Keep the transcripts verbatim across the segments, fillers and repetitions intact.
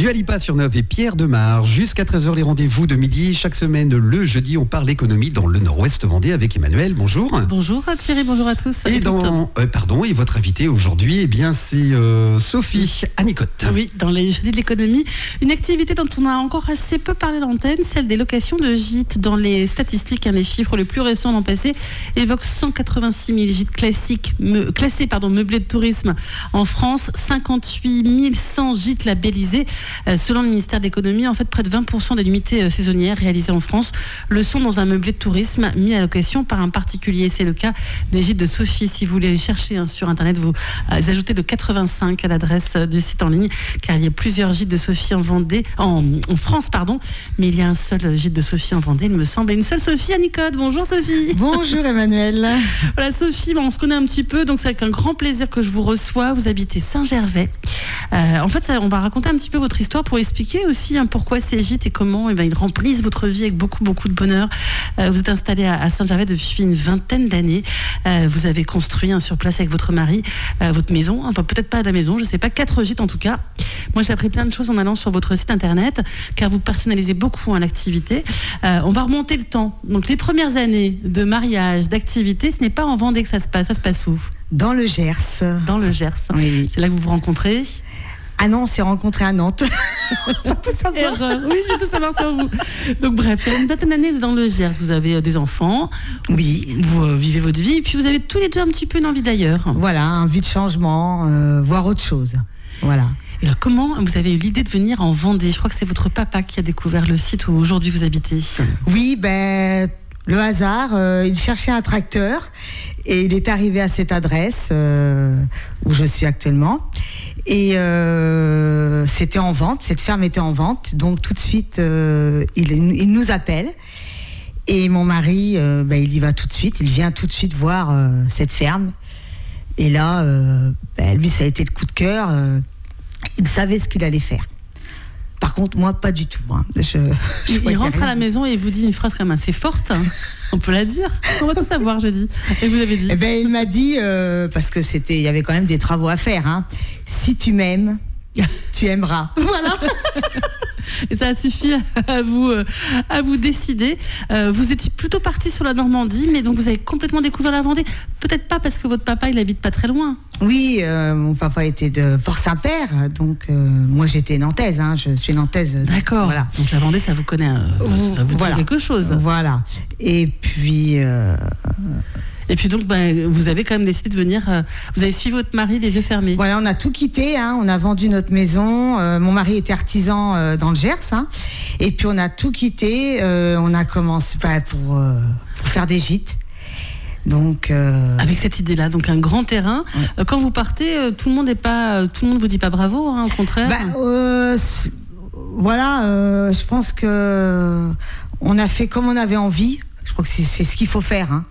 Dua Lipa sur Neuve et Pierre Demar. Jusqu'à treize heures, les rendez-vous de midi. Chaque semaine, le jeudi, on parle économie dans le Nord-Ouest Vendée avec Emmanuel. Bonjour. Bonjour Thierry, bonjour à tous. Et, dans, euh, pardon, et votre invité aujourd'hui, eh bien, c'est euh, Sophie Anicotte. Oui, dans les jeudis de l'économie, une activité dont on a encore assez peu parlé à l'antenne, celle des locations de gîtes. Dans les statistiques, hein, les chiffres les plus récents l'an passé évoquent cent quatre-vingt-six mille gîtes classiques, me, classés pardon, meublés de tourisme en France, cinquante-huit mille cent gîtes labellisés. Euh, selon le ministère de l'économie, en fait, près de vingt pour cent des nuitées euh, saisonnières réalisées en France le sont dans un meublé de tourisme mis à location par un particulier. C'est le cas des gîtes de Sophie. Si vous voulez chercher hein, sur Internet, vous euh, ajoutez le quatre-vingt-cinq à l'adresse euh, du site en ligne, car il y a plusieurs gîtes de Sophie en Vendée, en, en France, pardon, mais il y a un seul gîte de Sophie en Vendée, il me semble, et une seule Sophie Anicotte. Bonjour Sophie. Bonjour Emmanuel. Voilà Sophie, bon, on se connaît un petit peu, donc c'est avec un grand plaisir que je vous reçois. Vous habitez Saint-Gervais. Euh, en fait, ça, on va raconter un petit peu votre histoire pour expliquer aussi hein, pourquoi ces gîtes et comment eh ben, ils remplissent votre vie avec beaucoup, beaucoup de bonheur. Euh, vous êtes installé à, à Saint-Gervais depuis une vingtaine d'années. Euh, vous avez construit hein, sur place avec votre mari euh, votre maison, enfin peut-être pas à la maison, je sais pas, quatre gîtes en tout cas. Moi, j'ai appris plein de choses en allant sur votre site internet, car vous personnalisez beaucoup hein, l'activité. Euh, on va remonter le temps. Donc, les premières années de mariage, d'activité, ce n'est pas en Vendée que ça se passe. Ça se passe où ? Dans le Gers. Dans le Gers. Oui. C'est là que vous vous rencontrez ? Ah non, on s'est rencontrés à Nantes. Tout savoir. Erreur. Oui, je veux tout savoir sur vous. Donc bref, il y a une vingtaine d'années, vous êtes dans le Gers, vous avez euh, des enfants. Oui. Vous euh, vivez votre vie, et puis vous avez tous les deux un petit peu une envie d'ailleurs. Voilà, envie de changement, euh, voir autre chose. Voilà. Et alors comment vous avez eu l'idée de venir en Vendée ? Je crois que c'est votre papa qui a découvert le site où aujourd'hui vous habitez. Oui, ben... Le hasard, euh, il cherchait un tracteur et il est arrivé à cette adresse euh, où je suis actuellement. Et euh, c'était en vente, cette ferme était en vente. Donc tout de suite, euh, il, il nous appelle. Et mon mari, euh, bah, il y va tout de suite. Il vient tout de suite voir euh, cette ferme. Et là, euh, bah, lui, ça a été le coup de cœur. Euh, il savait ce qu'il allait faire. Par contre, moi, pas du tout. Hein. Je, je il rentre à la maison et il vous dit une phrase quand même assez forte. Hein. On peut la dire. On va tout savoir, je dis. Et vous avez dit. Eh ben, il m'a dit, euh, parce que c'était, il y avait quand même des travaux à faire. Hein. Si tu m'aimes, tu aimeras. Voilà. Et ça a suffi à vous, à vous décider. Euh, vous étiez plutôt parti sur la Normandie, mais donc vous avez complètement découvert la Vendée. Peut-être pas parce que votre papa, il habite pas très loin. Oui, euh, mon papa était de Fort-Saint-Père, donc euh, moi j'étais nantaise, hein, je suis nantaise. D'accord. Voilà. Donc la Vendée, ça vous connaît, euh, ça vous voilà. dit quelque chose. Voilà. Et puis. Euh, Et puis donc, bah, vous avez quand même décidé de venir. Euh, vous avez suivi votre mari les yeux fermés. Voilà, on a tout quitté. Hein, on a vendu notre maison. Euh, mon mari était artisan euh, dans le Gers. Hein, et puis on a tout quitté. Euh, on a commencé bah, pour, euh, pour faire des gîtes. Donc, euh... avec cette idée-là, donc un grand terrain. Ouais. Quand vous partez, euh, tout le monde n'est pas, tout le monde vous dit pas bravo, hein, au contraire. Bah, euh, voilà, euh, je pense que on a fait comme on avait envie. Je crois que c'est, c'est ce qu'il faut faire. Hein.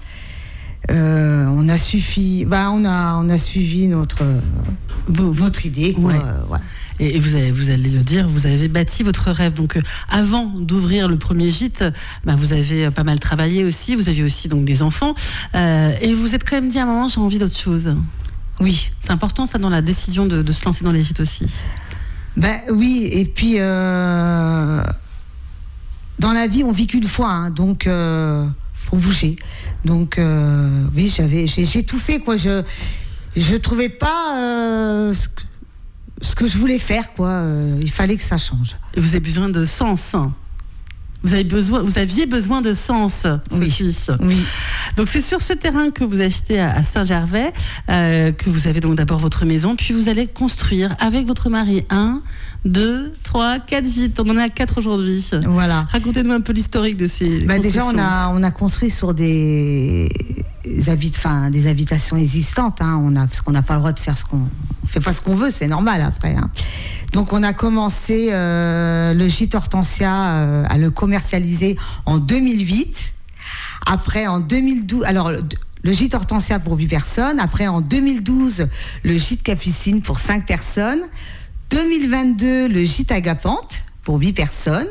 Euh, on a suffi, bah on a, on a suivi notre, Vous, votre idée. Quoi, ouais. euh, voilà. Et vous, avez, vous allez le dire, vous avez bâti votre rêve. Donc, euh, avant d'ouvrir le premier gîte, bah, vous avez pas mal travaillé aussi. Vous aviez aussi donc des enfants, euh, et vous êtes quand même dit à un moment, j'ai envie d'autre chose. Oui, c'est important ça dans la décision de, de se lancer dans les gîtes aussi. Ben oui, et puis euh, dans la vie, on vit qu'une fois, hein, donc. Euh, faut bouger. Donc euh, oui, j'avais, j'ai, j'ai tout fait quoi. Je je trouvais pas euh, ce, que, ce que je voulais faire quoi. Euh, il fallait que ça change. Et vous avez besoin de sens. Hein. Vous avez besoin, vous aviez besoin de sens, Sophie. Oui. oui. Donc c'est sur ce terrain que vous achetez à Saint-Gervais euh, que vous avez donc d'abord votre maison, puis vous allez construire avec votre mari un, deux, trois, quatre gîtes. On en est à quatre aujourd'hui. Voilà. Racontez-nous un peu l'historique de ces bah constructions. Déjà, on a on a construit sur des habit, enfin des habitations existantes. Hein. On a parce qu'on n'a pas le droit de faire ce qu'on on fait pas ce qu'on veut, c'est normal après. Hein. Donc on a commencé euh, le gîte Hortensia euh, à le commercialiser en deux mille huit. Après en deux mille douze, alors le gîte Hortensia pour huit personnes. Après en deux mille douze, le gîte Capucine pour cinq personnes. deux mille vingt-deux, le gîte Agapante pour huit personnes.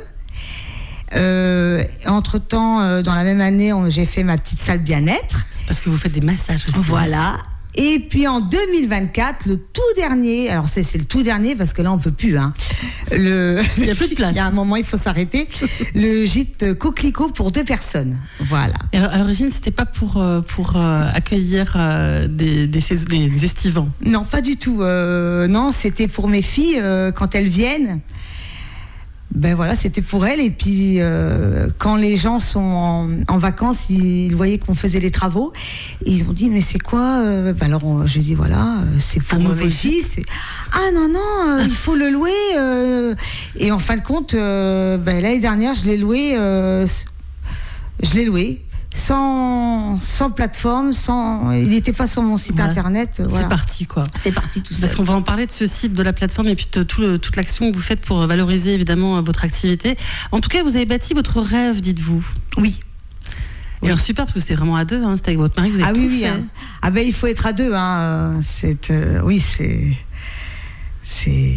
Euh, entre-temps, euh, dans la même année, on, j'ai fait ma petite salle bien-être. Parce que vous faites des massages aussi. Voilà. Et puis en deux mille vingt-quatre, le tout dernier, alors c'est, c'est le tout dernier parce que là on peut plus, hein. le... Il n'y a plus de place. Il y a un moment, il faut s'arrêter. Le gîte Coquelicot pour deux personnes. Voilà. Et alors, à l'origine, c'était pas pour, euh, pour euh, accueillir euh, des, des, sais- des, des estivants. Non, pas du tout. Euh, non, c'était pour mes filles euh, quand elles viennent. Ben voilà, c'était pour elles. Et puis, euh, quand les gens sont en, en vacances, ils voyaient qu'on faisait les travaux. Et ils ont dit, mais c'est quoi euh, ben alors, on- je dis, voilà, euh, c'est pour Un euh, nouveau mes gîte. filles. C'est... Ah non, non, euh, il faut le louer. euh. Et en fin de compte, euh, ben, l'année dernière, je l'ai loué. euh, je l'ai loué. Sans, sans plateforme, sans, il n'était pas sur mon site Ouais. internet. euh, Voilà. C'est parti, quoi. C'est parti tout seul. Parce qu'on va en parler de ce site, de la plateforme et puis de tout le- toute l'action que vous faites pour valoriser évidemment euh, votre activité. En tout cas, vous avez bâti votre rêve, dites-vous. Oui. Et alors super, parce que c'était vraiment à deux, hein, c'était avec votre mari, vous avez Ah tout oui, oui. fait. hein. Ah ben il faut être à deux. Hein. euh, C'est, euh, oui, c'est, c'est.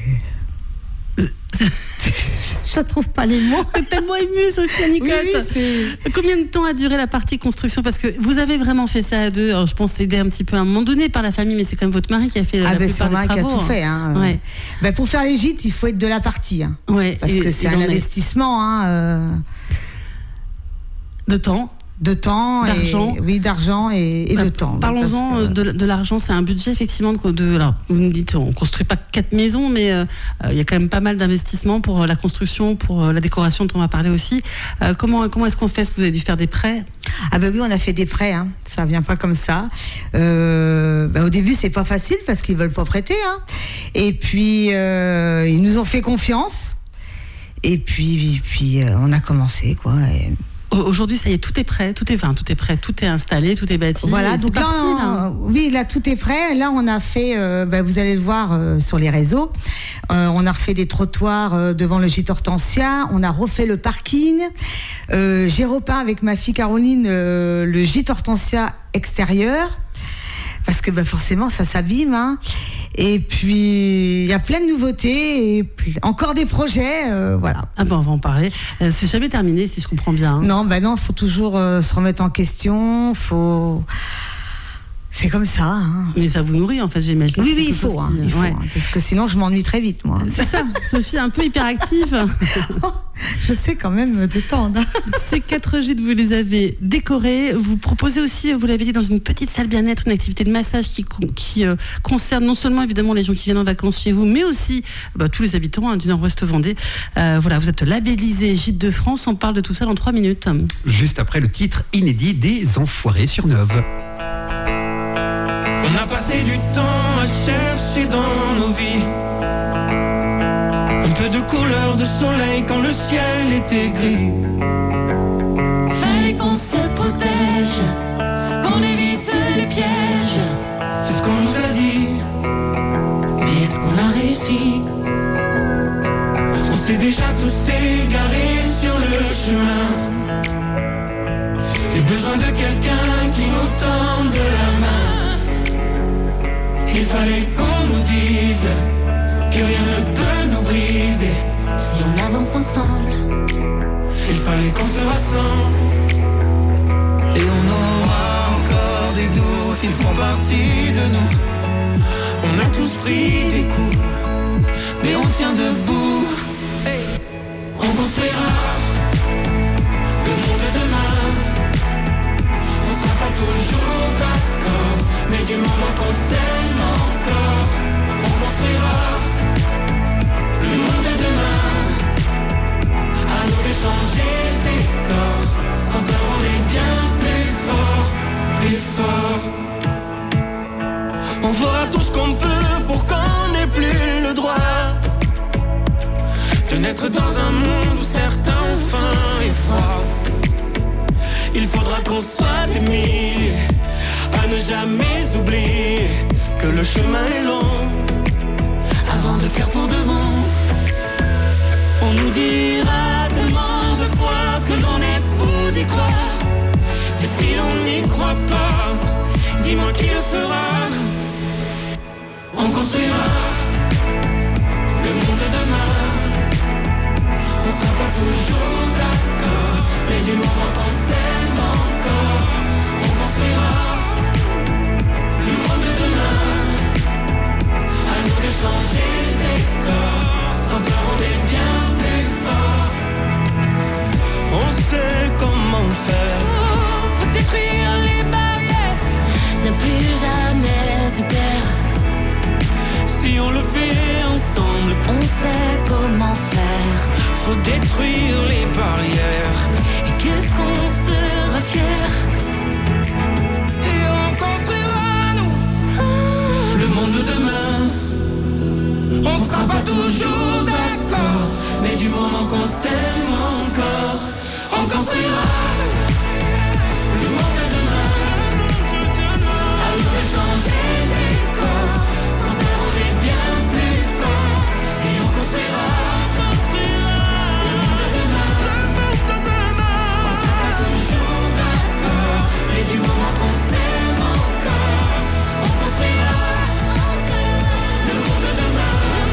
Je trouve pas les mots. C'est tellement ému, Sophie Oui, Nicotte. oui, c'est... Combien de temps a duré la partie construction? Parce que vous avez vraiment fait ça à deux. Alors, je pense aider un petit peu à un moment donné par la famille, mais c'est quand même votre mari qui a fait Ah la ben c'est plupart mon des mari qui a travaux. tout fait. Hein. Ouais. Ben, pour faire les gîtes, il faut être de la partie. Hein. Ouais. Parce Et- que c'est il un en est investissement hein, euh, de temps. de temps. D'argent. Et, oui, d'argent et, et Bah, de temps. Parlons-en Parce que- de, de l'argent. C'est un budget effectivement de, de alors vous me dites on construit pas quatre maisons, mais euh, il y a quand même pas mal d'investissements pour la construction, pour la décoration dont on va parler aussi. Euh, comment comment est-ce qu'on fait? Est-ce que vous avez dû faire des prêts? Ah ben oui, on a fait des prêts, hein. Ça vient pas comme ça. Euh, ben au début, c'est pas facile parce qu'ils veulent pas prêter. Hein. Et puis, euh, ils nous ont fait confiance. Et puis, puis euh, on a commencé, quoi. Et Aujourd'hui, ça y est, tout est prêt, tout est, enfin, tout est prêt, tout est installé, tout est bâti. voilà, et donc c'est là, parti, on- là. oui, là, tout est prêt. Là, on a fait, euh, ben, vous allez le voir euh, sur les réseaux, euh, on a refait des trottoirs euh, devant le gîte Hortensia, on a refait le parking. Euh, j'ai repeint avec ma fille Caroline euh, le gîte Hortensia extérieur. Parce que bah, forcément, ça s'abîme. Hein. Et puis, il y a plein de nouveautés. Et puis, encore des projets. Euh, voilà. Ah ben, on va en parler. Euh, c'est jamais terminé, si je comprends bien. hein. Non, bah non, faut toujours euh, se remettre en question. Faut. C'est comme ça. Hein. Mais ça vous nourrit, en fait, j'imagine. Oui, C'est oui, il quelque faut. chose Hein, qui- il faut ouais. hein, parce que sinon, je m'ennuie très vite, moi. C'est ça, Sophie, un peu hyperactive. Je sais quand même me détendre. Ces quatre gîtes, vous les avez décorés. Vous proposez aussi, vous l'avez dit, dans une petite salle bien-être, une activité de massage qui, qui euh, concerne non seulement évidemment les gens qui viennent en vacances chez vous, mais aussi bah, tous les habitants hein, du Nord-Ouest Vendée. Euh, voilà, vous êtes labellisé Gîte de France. On parle de tout ça dans trois minutes. Juste après le titre inédit des Enfoirés sur Neuve. On a passé du temps à chercher dans nos vies un peu de couleur de soleil quand le ciel était gris. Fallait qu'on se protège, qu'on évite les pièges. C'est ce qu'on nous a dit, Mais est-ce qu'on a réussi? on s'est déjà tous égarés sur le chemin. J'ai besoin de quelqu'un qui nous tende la main. Il fallait qu'on nous dise que rien ne peut nous briser. Si on avance ensemble, Il fallait qu'on se rassemble. Et on aura encore des doutes, ils font partie de nous. On a tous pris des coups, mais on tient debout. Hey. On construira le monde de demain. On sera pas toujours d'accord, mais du moment qu'on s'aime encore, on construira le monde de demain. À nous de changer le décor. Sans peur on est bien plus fort, plus fort. On fera tout ce qu'on peut pour qu'on n'ait plus le droit de naître dans un monde où certains ont faim et froid. Il faudra qu'on soit des milliers à ne jamais oublier que le chemin est long avant de faire pour de bon. On nous dira tellement de fois que l'on est fou d'y croire. Mais si l'on n'y croit pas, dis-moi qui le fera. On construira le monde de demain. On sera pas toujours d'accord, mais du moment qu'on s'aime encore, on construira le monde de demain. À nous de changer le décor. Sans peur faut détruire les barrières. Et qu'est-ce qu'on sera fier? Et on construira, nous, le monde de demain. On sera pas toujours d'accord, mais du moment qu'on s'aime encore, on construira le monde de demain. À nous de changer les corps, sans peur on est bien plus fort. Et on construira le monde de demain. On sera pas toujours d'accord, mais du moment qu'on s'aime encore, on construira le monde de demain.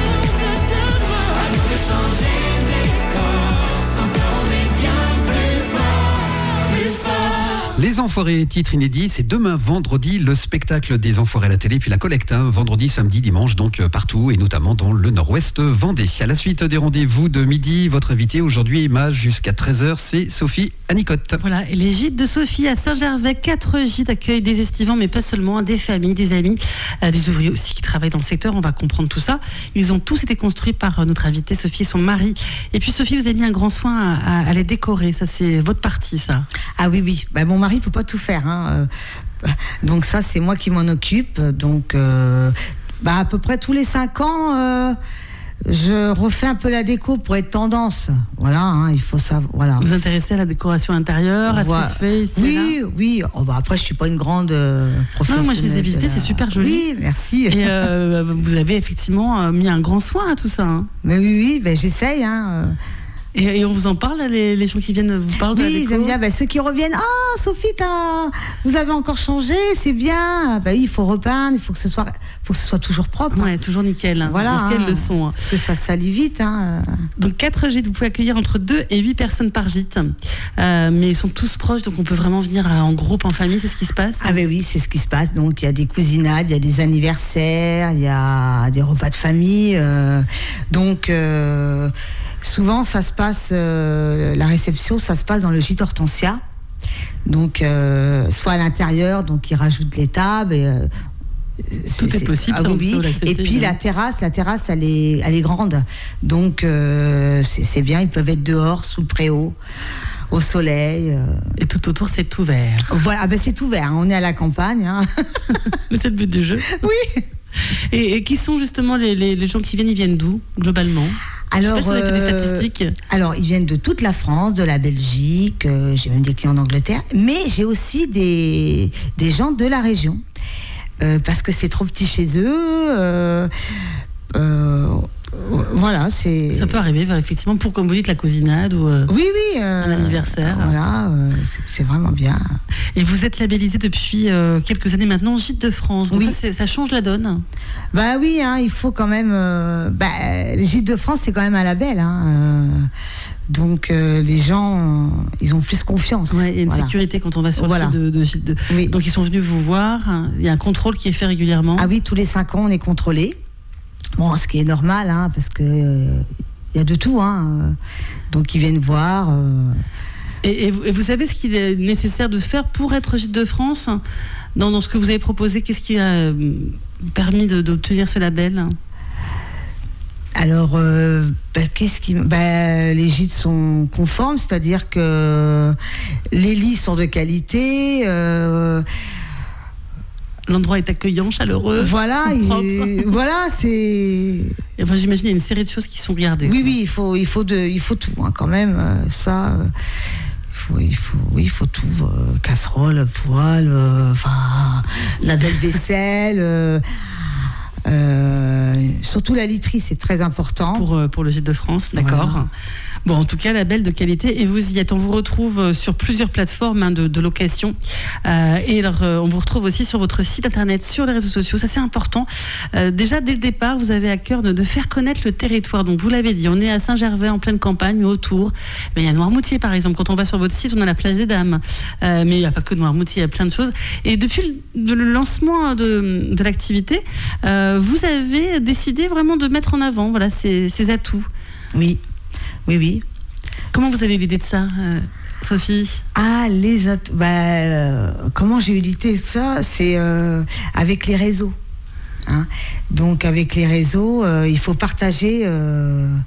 À nous de changer les corps, sans peur on est bien plus fort, plus fort. Les Enfoirés, titre inédit, c'est demain vendredi, le spectacle des Enfoirés à la télé, puis la collecte, hein, vendredi, samedi, dimanche, donc euh, partout, et notamment dans le nord-ouest vendée. À la suite des rendez-vous de midi, votre invité aujourd'hui, Emma, jusqu'à treize heures, c'est Sophie Anicotte. Voilà, et les gîtes de Sophie à Saint-Gervais, quatre gîtes accueillent des estivants, mais pas seulement, des familles, des amis, euh, des ouvriers aussi qui travaillent dans le secteur, on va comprendre tout ça. Ils ont tous été construits par euh, notre invitée Sophie et son mari. Et puis Sophie, vous avez mis un grand soin à, à, à les décorer, ça c'est votre partie ça. Ah oui, oui. Bah, mon mari ne peut pas tout faire. Hein. Euh, donc ça, c'est moi qui m'en occupe. Donc, euh, bah, à peu près tous les cinq ans, euh, je refais un peu la déco pour être tendance. Voilà, hein, il faut ça. Voilà. Vous vous intéressez à la décoration intérieure, à Voilà. ce qui se fait ici Oui, et là oui. Oh, bah, après, je suis pas une grande euh, professionnelle. Non, moi je les ai de visités, la- c'est super joli. Oui, merci. Et euh, vous avez effectivement euh, mis un grand soin à tout ça. Hein. Mais oui, oui, ben, j'essaye. Hein. Et, et on vous en parle, les, les gens qui viennent vous parlent de la Oui, déco. ils aiment bien. Ben, ceux qui reviennent, ah, Sophie, t'as... vous avez encore changé, c'est bien. Ben oui, il faut repeindre, il faut que ce soit, faut que ce soit toujours propre. hein. Ouais, toujours nickel. Hein. Voilà, Parce qu'elles hein. le sont. Hein. Parce que ça salit vite. Hein. Donc quatre gîtes, vous pouvez accueillir entre deux et huit personnes par gîte. Euh, mais ils sont tous proches, donc on peut vraiment venir à- en groupe, en famille, c'est ce qui se passe. Ah ben oui, c'est ce qui se passe. Donc il y a des cousinades, il y a des anniversaires, il y a des repas de famille. euh, donc euh, souvent ça se passe, euh, la réception, ça se passe dans le gîte Hortensia. Donc euh, soit à l'intérieur, donc ils rajoutent les tables. Et, euh, Tout est possible, ah ça, on oui, peut oui. l'accepter, Et puis évidemment. la terrasse, la terrasse, elle est, elle est grande. Donc euh, c'est c'est bien. Ils peuvent être dehors, sous le préau, au soleil. euh. Et tout autour, c'est ouvert. Voilà, ah ben c'est ouvert. hein. On est à la campagne. hein. Mais c'est le but du jeu. Oui. Et, et qui sont justement les, les, les gens qui viennent Ils viennent d'où, globalement? Alors, Je sais pas si vous avez des euh, statistiques. alors, ils viennent de toute la France, de la Belgique, euh, j'ai même des clients d'Angleterre, mais j'ai aussi des, des gens de la région, euh, parce que c'est trop petit chez eux. euh, euh, voilà, c'est... Ça peut arriver, voilà, effectivement, pour, comme vous dites, la cousinade ou... euh, Oui, oui. euh, Un anniversaire. Voilà, euh, c'est, c'est vraiment bien. Et vous êtes labellisé depuis euh, quelques années maintenant Gîte de France. Donc Oui. ça, c'est- ça change la donne. Bah oui, hein, il faut quand même... euh, bah, le Gîte de France, c'est quand même un label. Hein, euh, donc, euh, les gens, euh, ils ont plus confiance. Ouais, il y a une Voilà. sécurité quand on va sur Voilà. le site de, de Gîte de... Oui. Donc ils sont venus vous voir. Il y a un contrôle qui est fait régulièrement. Ah oui, tous les cinq ans, on est contrôlé. Bon, ce qui est normal, hein, parce que euh, il y a de tout. Hein, donc, ils viennent voir. euh, Et, et vous, et vous savez ce qu'il est nécessaire de faire pour être Gîte de France dans, dans ce que vous avez proposé, qu'est-ce qui a euh, permis de- d'obtenir ce label? Alors, euh, bah, qu'est-ce qui, bah, les gîtes sont conformes, c'est-à-dire que les lits sont de qualité. euh, L'endroit est accueillant, chaleureux. voilà, propre. il- voilà, c'est. Et enfin, j'imagine qu'il y a une série de choses qui sont regardées. Oui, quoi. oui, il faut, il faut de, il faut tout, hein, quand même. euh, ça, euh, il faut, il faut, oui, il faut tout. euh, casserole, poêle, euh, enfin, la belle vaisselle. euh, euh, surtout la literie, c'est très important. Pour, euh, pour le Gîte de France, d'accord. Voilà. Bon, en tout cas, label de qualité. Et vous y êtes. On vous retrouve euh, sur plusieurs plateformes hein, de, de location. Euh, et alors, euh, on vous retrouve aussi sur votre site internet, sur les réseaux sociaux. Ça, c'est important. Euh, déjà, dès le départ, vous avez à cœur de, de faire connaître le territoire. Donc, vous l'avez dit, on est à Saint-Gervais, en pleine campagne, autour. Mais il y a Noirmoutier, par exemple. Quand on va sur votre site, on a la plage des Dames. Euh, mais il n'y a pas que Noirmoutier, il y a plein de choses. Et depuis le, le lancement de, de l'activité, euh, vous avez décidé vraiment de mettre en avant voilà, ces, ces atouts. Oui, oui, oui. Comment vous avez eu l'idée de ça, euh, Sophie? Ah, les autres. Bah, euh, comment j'ai eu l'idée de ça? C'est euh, avec les réseaux. Hein. Donc, avec les réseaux, euh, il faut partager. Euh,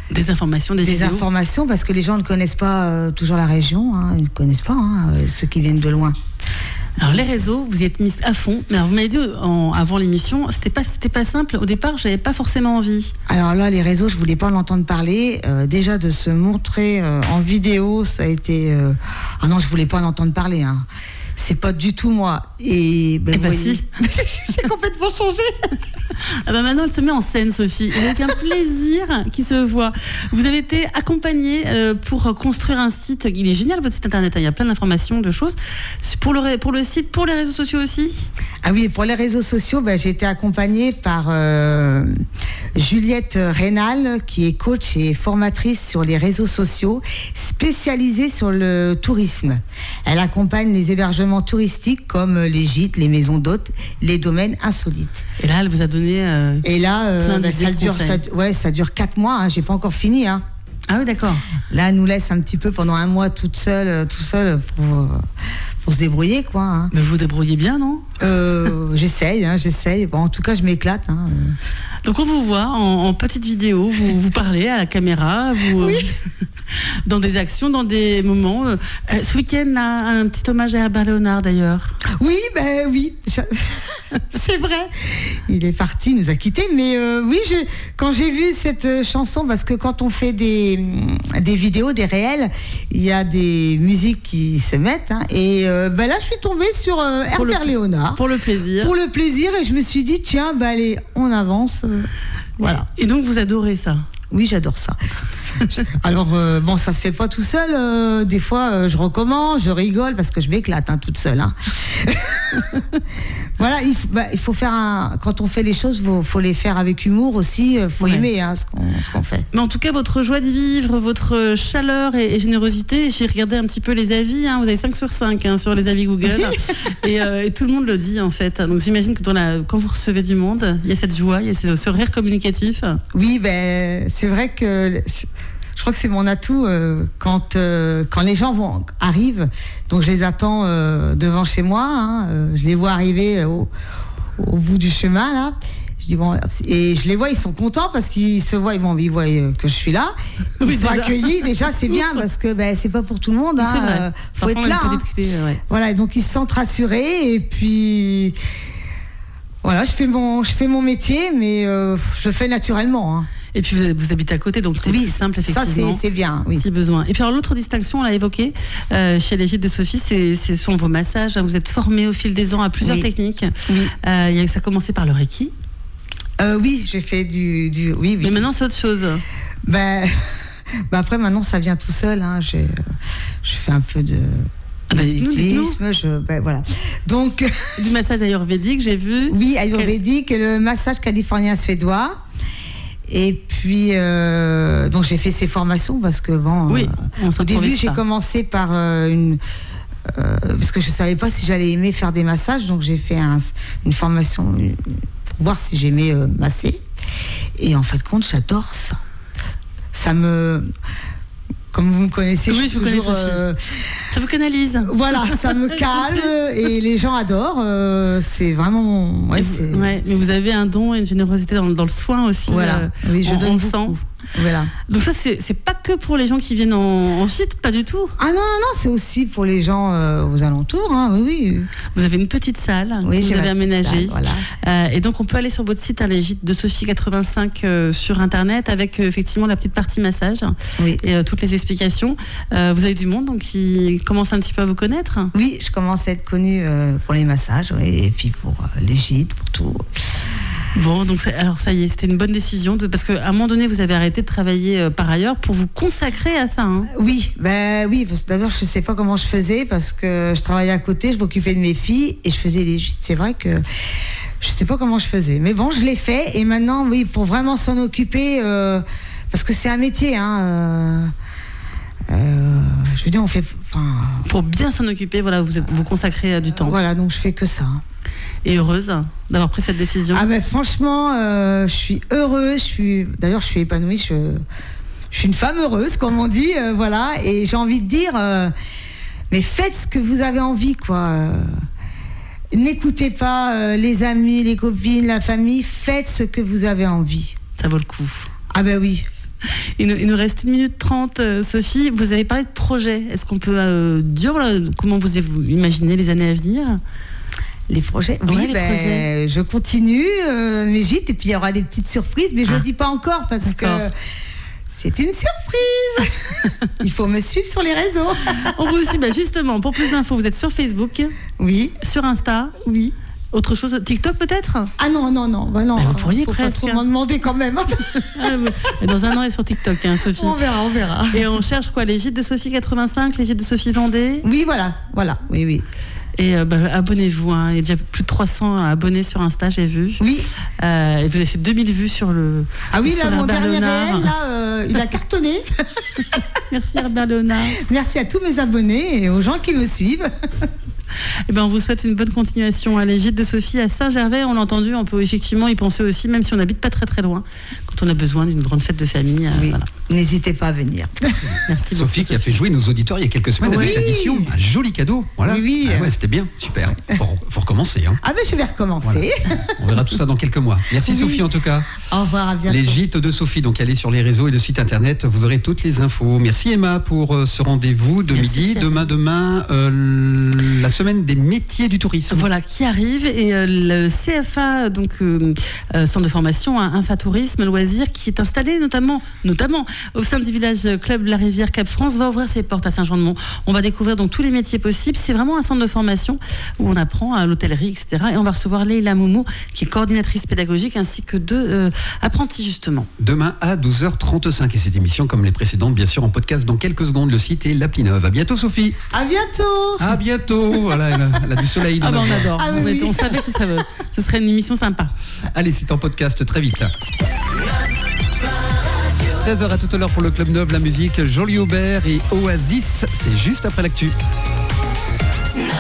Des informations, des, des vidéos. informations, parce que les gens ne connaissent pas euh, toujours la région, hein, ils ne connaissent pas, hein, euh, ceux qui viennent de loin. Alors les réseaux, vous y êtes mis à fond. Mais alors, vous m'avez dit en, avant l'émission, c'était pas, c'était pas simple. Au départ, j'avais pas forcément envie. Alors là, les réseaux, je voulais pas en entendre parler. Euh, déjà de se montrer euh, en vidéo, ça a été. Euh... Ah non, je voulais pas en entendre parler. Hein. C'est pas du tout moi. Et ben, Eh ben voyez, si. j'ai complètement changé. Ah ben maintenant, elle se met en scène, Sophie. Et avec un plaisir qui se voit. Vous avez été accompagnée euh, pour construire un site. Il est génial, votre site internet. Il y a plein d'informations, de choses. Pour le, pour le site, pour les réseaux sociaux aussi. Ah oui, pour les réseaux sociaux, ben, j'ai été accompagnée par euh, Juliette Rénal, qui est coach et formatrice sur les réseaux sociaux, spécialisée sur le tourisme. Elle accompagne les hébergements touristiques comme les gîtes, les maisons d'hôtes, les domaines insolites. Et là, elle vous a donné. Euh, et là, euh, ben, ça, de dure, ça, ouais, ça dure quatre mois. Hein, j'ai pas encore fini. Hein. Ah oui, d'accord. Là, elle nous laisse un petit peu pendant un mois toute seule, tout seul pour, pour se débrouiller, quoi. Hein. Mais vous vous débrouillez bien, non? euh, J'essaye, hein, j'essaye. Bon, en tout cas, je m'éclate. Hein. Donc on vous voit en, en petite vidéo, vous, vous parlez à la caméra, vous, oui. euh, dans des actions, dans des moments. Euh, ce week-end, là, un petit hommage à Herbert Léonard, d'ailleurs. Oui, ben oui, je... c'est vrai. Il est parti, il nous a quittés. Mais euh, oui, je... quand j'ai vu cette chanson, parce que quand on fait des, des vidéos, des réels, il y a des musiques qui se mettent. Hein, et euh, ben là, je suis tombée sur euh, Herbert Léonard. Pour le plaisir. Pour le plaisir. Et je me suis dit, tiens, ben allez, on avance. Euh, voilà. Et donc, vous adorez ça? Oui, j'adore ça. Alors, euh, bon, ça se fait pas tout seul. Euh, des fois, euh, je recommence, je rigole parce que je m'éclate hein, toute seule. Hein. Voilà, il faut, bah, il faut faire un. Quand on fait les choses, il faut, faut les faire avec humour aussi. Il faut ouais. aimer hein, ce qu'on ce qu'on fait. Mais en tout cas, votre joie de vivre, votre chaleur et, et générosité, j'ai regardé un petit peu les avis. Hein, vous avez cinq sur cinq hein, sur les avis Google. et, euh, et tout le monde le dit, en fait. Donc, j'imagine que dans la, quand vous recevez du monde, il y a cette joie, il y a ce, ce rire communicatif. Oui, ben, c'est vrai que. Je crois que c'est mon atout euh, quand, euh, quand les gens vont, arrivent. Donc je les attends euh, devant chez moi. Hein, euh, je les vois arriver au, au bout du chemin là. Je dis bon, et je les vois, ils sont contents parce qu'ils se voient, bon, ils voient que je suis là. Ils oui, sont déjà. accueillis. Déjà, c'est bien parce que ben, c'est pas pour tout le monde. Hein, c'est vrai. Euh, faut Parfois, être là. Hein. Clé, ouais. Voilà, donc ils se sentent rassurés et puis voilà, je fais mon, je fais mon métier, mais euh, je le fais naturellement. Hein. Et puis vous, vous habitez à côté, donc c'est oui, plus simple effectivement. Ça c'est bien, oui. Si besoin. Et puis alors l'autre distinction, on l'a évoqué euh, chez les gîtes de Sophie, c'est, ce sont vos massages. Vous êtes formés au fil des ans à plusieurs oui. techniques. Oui. Euh, ça a commencé par le Reiki. Euh, oui, j'ai fait du, du, oui, oui. Mais maintenant c'est autre chose. Ben, ben après maintenant ça vient tout seul. Hein. J'ai, je fais un peu de. Ah bah, dites-nous, je, ben, voilà. Donc du massage ayurvédique, j'ai vu. Oui, ayurvédique, Quel... et le massage californien suédois. Et puis, euh, donc j'ai fait ces formations parce que bon, oui, euh, au début j'ai commencé par euh, une, euh, parce que je savais pas si j'allais aimer faire des massages, donc j'ai fait un, une formation une, pour voir si j'aimais euh, masser. Et en fait de compte, j'adore ça. Ça me, comme vous me connaissez, oui, je suis toujours. Euh, ça vous canalise. Voilà, ça me calme et les gens adorent. Euh, c'est vraiment. Mon, ouais, c'est, ouais, c'est... mais vous avez un don et une générosité dans, dans le soin aussi. Voilà. Euh, oui, je on, donne on beaucoup. Sent. Voilà. Donc ça, c'est, c'est pas que pour les gens qui viennent en, en gîte, pas du tout. Ah non, non, non, c'est aussi pour les gens euh, aux alentours. Hein, oui, oui. Vous avez une petite salle oui, que vous avez aménagée. Salle, voilà. euh, et donc on peut aller sur votre site, hein, les gîtes de Sophie quatre-vingt-cinq euh, sur Internet, avec euh, effectivement la petite partie massage oui. et euh, toutes les explications. Euh, vous avez du monde donc qui commence un petit peu à vous connaître. Oui, je commence à être connue euh, pour les massages, oui, et puis pour euh, les gîtes, pour tout. Bon, donc ça, alors ça y est, c'était une bonne décision de, parce qu'à un moment donné, vous avez arrêté de travailler euh, par ailleurs pour vous consacrer à ça. Hein. Oui, ben oui, parce que d'abord je sais pas comment je faisais parce que je travaillais à côté, je m'occupais de mes filles et je faisais les gîtes. C'est vrai que je sais pas comment je faisais, mais bon, je l'ai fait et maintenant, oui, pour vraiment s'en occuper, euh, parce que c'est un métier, hein. Euh, euh, je veux dire, on fait. Pour bien s'en occuper, voilà, vous êtes, vous consacrez euh, du temps. Voilà, donc je fais que ça. Et heureuse d'avoir pris cette décision. Ah ben franchement, euh, je suis heureuse. Je suis, d'ailleurs, je suis épanouie. Je, je suis une femme heureuse, comme on dit, euh, voilà. Et j'ai envie de dire, euh, mais faites ce que vous avez envie, quoi. Euh, n'écoutez pas euh, les amis, les copines, la famille. Faites ce que vous avez envie. Ça vaut le coup. Ah ben oui. Il nous, il nous reste une minute trente, euh, Sophie. Vous avez parlé de projet. Est-ce qu'on peut euh, dire voilà, comment vous, vous imaginez les années à venir ? Les projets, oui, Ouais, les ben, projets. je continue euh, mes gîtes et puis il y aura des petites surprises, mais je ne Ah. le dis pas encore parce D'accord. que c'est une surprise. Il faut me suivre sur les réseaux. On vous suit, bah, justement, pour plus d'infos, vous êtes sur Facebook, Oui, sur Insta, oui. autre chose, TikTok peut-être ? Ah non, non, non, bah non. Bah, vous pourriez faut presque, pas trop hein. m'en demander quand même. Ah, ouais. Dans un an, elle est sur TikTok, hein, Sophie. On verra, on verra. Et on cherche quoi ? Les gîtes de Sophie quatre-vingt-cinq, les gîtes de Sophie Vendée. Oui, voilà, voilà, oui, oui. Et euh, bah, abonnez-vous, hein. Il y a déjà plus de trois cents abonnés sur Insta, j'ai vu. Oui. Euh, et vous avez fait deux mille vues sur le. Ah oui, sur là, mon Herbert dernier Léonard. réel, là, euh, il a cartonné. Merci Herbert Léonard. Merci à tous mes abonnés et aux gens qui me suivent. Eh ben, on vous souhaite une bonne continuation à les gîtes de Sophie à Saint-Gervais. On l'a entendu, on peut effectivement y penser aussi, même si on n'habite pas très très loin, quand on a besoin d'une grande fête de famille. euh, Oui. voilà. N'hésitez pas à venir. Merci Sophie beaucoup, qui a fait jouer nos auditeurs il y a quelques semaines Oui. avec l'addition. Un joli cadeau. Voilà. Oui, oui. Ah ouais, c'était bien. Super. Faut, faut recommencer. Hein. Ah ben je vais recommencer. On verra tout ça dans quelques mois. Merci Oui. Sophie en tout cas. Au revoir, à bientôt. Les gîtes de Sophie, donc allez sur les réseaux et le site internet, vous aurez toutes les infos. Merci Emma pour euh, ce rendez-vous de Merci, midi. Thierry. Demain, demain, euh, la semaine des métiers du tourisme. Voilà, qui arrive. Et euh, le C F A, donc euh, euh, centre de formation, hein, Infatourisme, loisirs, qui est installé notamment, notamment au sein du village Club La Rivière Cap France, va ouvrir ses portes à Saint-Jean-de-Mont. On va découvrir donc tous les métiers possibles. C'est vraiment un centre de formation où on apprend à l'hôtellerie, et cetera. Et on va recevoir Leila Moumou, qui est coordinatrice pédagogique, ainsi que deux euh, apprentis, justement. Demain à douze heures trente-cinq. Et cette émission, comme les précédentes, bien sûr, en podcast dans quelques secondes. Le site est l'appli neuve. À bientôt Sophie. À bientôt. À bientôt. Voilà, elle a, elle a du soleil dans Ah la ben on voix. adore. Ah oui, on, oui. on savait que ce serait, ce serait une émission sympa. Allez, c'est en podcast très vite. treize heures à tout à l'heure pour le Club Neuve, la musique, Jolie Aubert et Oasis, c'est juste après l'actu.